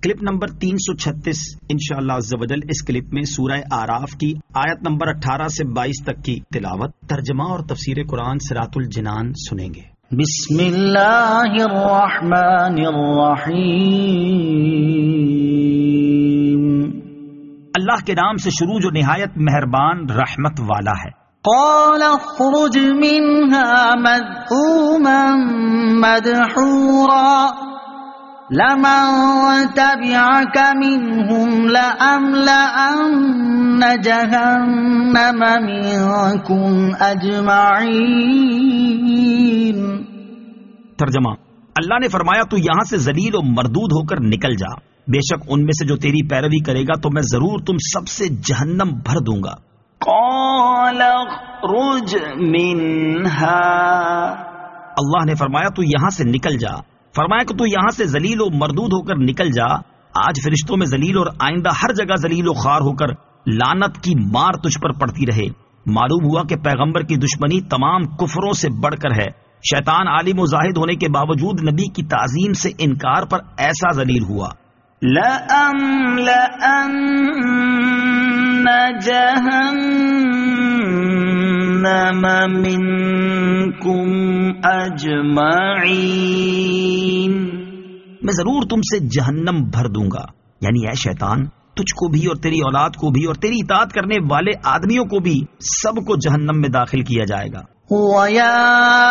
Clip number 336 انشاءاللہ عز و جل. اس کلپ میں سورہ اعراف کی آیت نمبر 18 سے 22 تک کی تلاوت، ترجمہ اور تفسیر قرآن صراط الجنان سنیں گے. بسم اللہ الرحمن الرحیم. اللہ کے نام سے شروع جو نہایت مہربان رحمت والا ہے. قال اخرج منها مذءوما مدحورا لمن تبعك منهم لأملأن جهنم منكم أجمعين. ترجمہ: اللہ نے فرمایا تو یہاں سے ذلیل و مردود ہو کر نکل جا، بے شک ان میں سے جو تیری پیروی کرے گا تو میں ضرور تم سب سے جہنم بھر دوں گا. قال اخرج منها، اللہ نے فرمایا تو یہاں سے نکل جا، فرمایا کہ تو یہاں سے ذلیل و مردود ہو کر نکل جا. آج فرشتوں میں ذلیل اور آئندہ ہر جگہ ذلیل و خوار ہو کر لعنت کی مار تجھ پر پڑتی رہے. معلوم ہوا کہ پیغمبر کی دشمنی تمام کفروں سے بڑھ کر ہے. شیطان عالم و زاہد ہونے کے باوجود نبی کی تعظیم سے انکار پر ایسا ذلیل ہوا. لَأَمْلَأَنَّ جَهَنَّمَ مِنْكُمْ أَجْمَعِينَ، میں ضرور تم سے جہنم بھر دوں گا. یعنی اے شیطان، تجھ کو بھی اور تیری اولاد کو بھی اور تیری اطاعت کرنے والے آدمیوں کو بھی سب کو جہنم میں داخل کیا جائے گا. وَيَا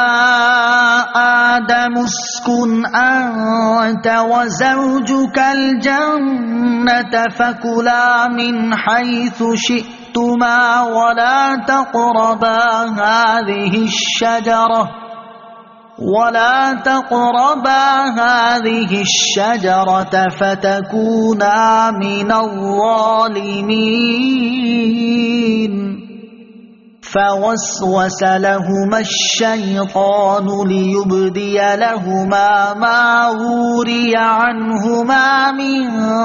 آدَمُ اسْكُنْ أَنْتَ وَزَوْجُكَ الْجَنَّةَ فَكُلَا مِنْ حَيْثُ شِئْتُمَا وَلَا تَقْرَبَا هَذِهِ الشَّجَرَةَ فَتَكُونَا مِنَ الظَّالِمِينَ. فوسوس لهما الشيطان ليبدي لهما ما وري عنهما من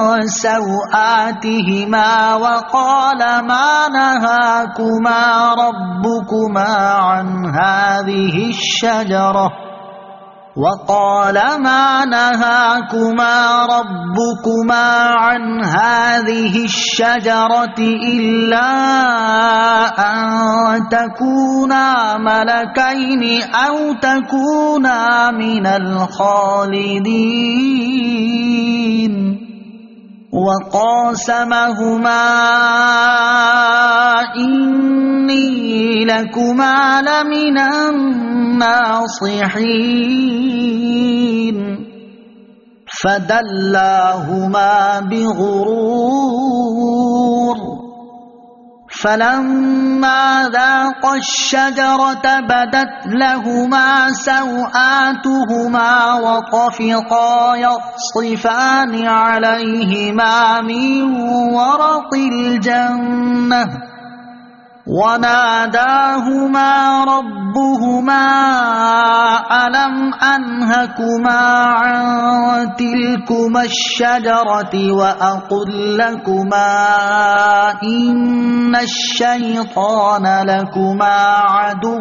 سوآتهما وقال ما نهاكما ربكما عن هذه الشجرة إلا أن تكونا ملكين أو تكونا من الخالدين. وقاسمهما إني لكما لمن الناصحين. فدلاهما بغرور فلما ذاقا الشجرة بدت لهما سوآتهما وطفقا يخصفان عليهما من ورق الجنة وناداهما ربهما ألم أنهكما عن تلكما الشجرة وأقل لكما إن الشيطان لكما عدو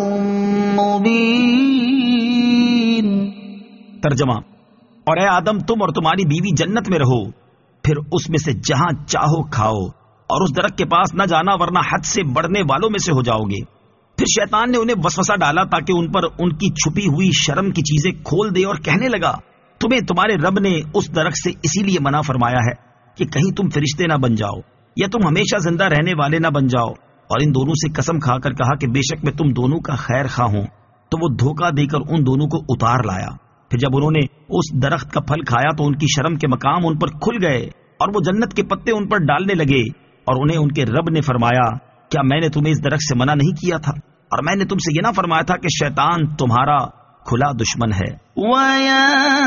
مبين. ترجمہ: اور اے آدم، تم اور تمہاری بیوی جنت میں رہو، پھر اس میں سے جہاں چاہو کھاؤ اور اس درخت کے پاس نہ جانا ورنہ حد سے بڑھنے والوں میں سے ہو جاؤ گے. پھر شیطان نے انہیں وسوسہ ڈالا تاکہ ان پر ان کی چھپی ہوئی شرم کی چیزیں کھول دے اور کہنے لگا، تمہیں تمہارے رب نے اس درخت سے اسی لیے منع فرمایا ہے کہ کہیں تم فرشتے نہ بن جاؤ یا تم ہمیشہ زندہ رہنے والے نہ بن جاؤ. اور ان دونوں سے قسم کھا کر کہا کہ بے شک میں تم دونوں کا خیر خواہ ہوں. تو وہ دھوکہ دے کر ان دونوں کو اتار لایا. پھر جب انہوں نے اس درخت کا پھل کھایا تو ان کی شرم کے مقام ان پر کھل گئے اور وہ جنت کے پتے ان پر ڈالنے لگے. اور انہیں ان کے رب نے فرمایا، کیا میں نے تمہیں اس درخت سے منع نہیں کیا تھا؟ اور میں نے تم سے یہ نہ فرمایا تھا کہ شیطان تمہارا کھلا دشمن ہے. وَيَا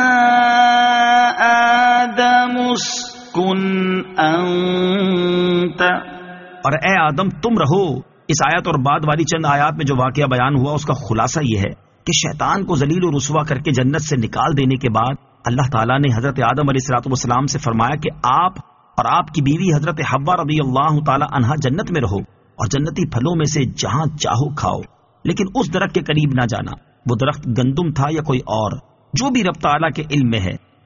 آدَمُ اسْكُنْ أَنْتَ، اور اے آدم تم رہو. اس آیت اور بعد والی چند آیات میں جو واقعہ بیان ہوا اس کا خلاصہ یہ ہے کہ شیطان کو ذلیل و رسوا کر کے جنت سے نکال دینے کے بعد اللہ تعالیٰ نے حضرت آدم علیہ السلام سے فرمایا کہ آپ اور آپ کی بیوی حضرت حوا رضی اللہ تعالی عنہا جنت میں رہو اور جنتی پھلوں میں سے جہاں چاہو کھاؤ، لیکن اس درخت کے قریب نہ جانا. وہ درخت گندم تھا یا کوئی اور، جو بھی رب تعالیٰ کے علم میں ہے.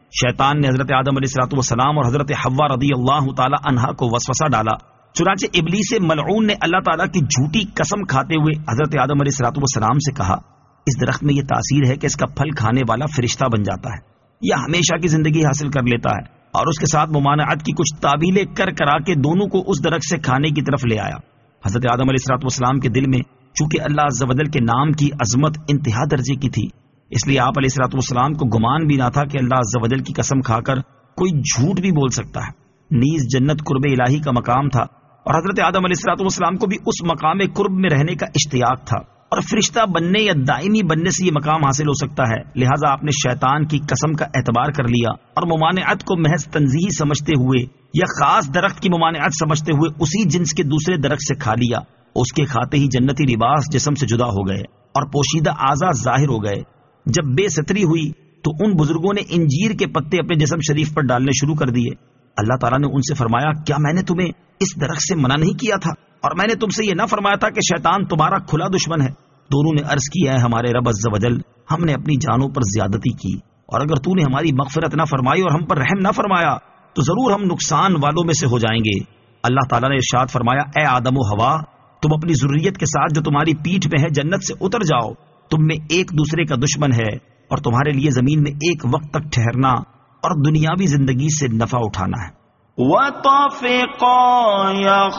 شیطان نے حضرت آدم علیہ الصلوۃ والسلام اور حضرت حوا رضی اللہ تعالی عنہا کو وسوسہ ڈالا. چنانچہ ابلیس ملعون نے اللہ تعالیٰ کی جھوٹی قسم کھاتے ہوئے حضرت آدم علیہ الصلوۃ والسلام سے کہا اس درخت میں یہ تاثیر ہے کہ اس کا پھل کھانے والا فرشتہ بن جاتا ہے یا ہمیشہ کی زندگی حاصل کر لیتا ہے، اور اس کے ساتھ ممانعت کی کچھ تعبیلیں کرا کے دونوں کو اس درخت سے کھانے کی طرف لے آیا. حضرت آدم علیہ الصلوۃ والسلام کے دل میں چونکہ اللہ عز و جل کے نام کی عظمت انتہا درجے کی تھی، اس لیے آپ علیہ الصلوۃ والسلام کو گمان بھی نہ تھا کہ اللہ عز و جل کی قسم کھا کر کوئی جھوٹ بھی بول سکتا ہے. نیز جنت قرب الہی کا مقام تھا، اور حضرت آدم علیہ الصلوۃ والسلام کو بھی اس مقام قرب میں رہنے کا اشتیاق تھا، اور فرشتہ بننے یا دائمی بننے سے یہ مقام حاصل ہو سکتا ہے. لہٰذا آپ نے شیطان کی قسم کا اعتبار کر لیا اور ممانعت کو محض تنزیہی سمجھتے ہوئے یا خاص درخت کی ممانعت سمجھتے ہوئے اسی جنس کے دوسرے درخت سے کھا لیا. اس کے کھاتے ہی جنتی لباس جسم سے جدا ہو گئے اور پوشیدہ اعضاء ظاہر ہو گئے. جب بے ستری ہوئی تو ان بزرگوں نے انجیر کے پتے اپنے جسم شریف پر ڈالنے شروع کر دیے. اللہ تعالیٰ نے ان سے فرمایا کیا میں نے تمہیں اس درخت سے منع نہیں کیا تھا، اور میں نے تم سے یہ نہ فرمایا تھا کہ شیطان تمہارا کھلا دشمن ہے؟ دونوں نے عرض کیا ہے ہمارے رب عز و جل، ہم نے اپنی جانوں پر زیادتی کی، اور اگر تو نے ہماری مغفرت نہ فرمائی اور ہم پر رحم نہ فرمایا تو ضرور ہم نقصان والوں میں سے ہو جائیں گے. اللہ تعالیٰ نے ارشاد فرمایا اے آدم و حوا، تم اپنی ذریت کے ساتھ جو تمہاری پیٹھ میں ہے جنت سے اتر جاؤ. تم میں ایک دوسرے کا دشمن ہے، اور تمہارے لیے زمین میں ایک وقت تک ٹھہرنا اور دنیاوی زندگی سے نفع اٹھانا ہے. وَطَفِقَا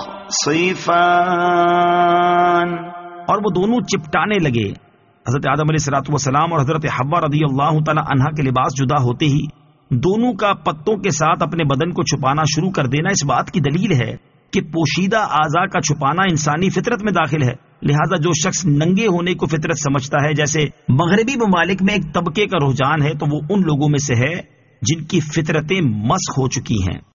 يَخْصِفَانِ اور وہ دونوں چپٹانے لگے. حضرت آدم علیہ الصلوۃ والسلام اور حضرت حوا رضی اللہ تعالی عنہا کے لباس جدا ہوتے ہی دونوں کا پتوں کے ساتھ اپنے بدن کو چھپانا شروع کر دینا اس بات کی دلیل ہے کہ پوشیدہ اعضاء کا چھپانا انسانی فطرت میں داخل ہے. لہذا جو شخص ننگے ہونے کو فطرت سمجھتا ہے، جیسے مغربی ممالک میں ایک طبقے کا رجحان ہے، تو وہ ان لوگوں میں سے ہے جن کی فطرتیں مسخ ہو چکی ہیں.